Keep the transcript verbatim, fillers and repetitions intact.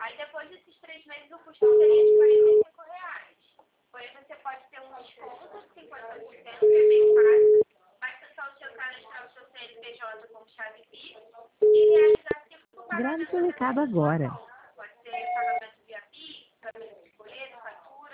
Aí depois desses três meses o custo seria de quarenta e cinco reais. Porém você pode ter um desconto de cinquenta por cento, que é bem fácil. Basta só o seu cadastrar o seu C N P J com chave Pix e realizar cinco Grave pagamentos seu recado agora.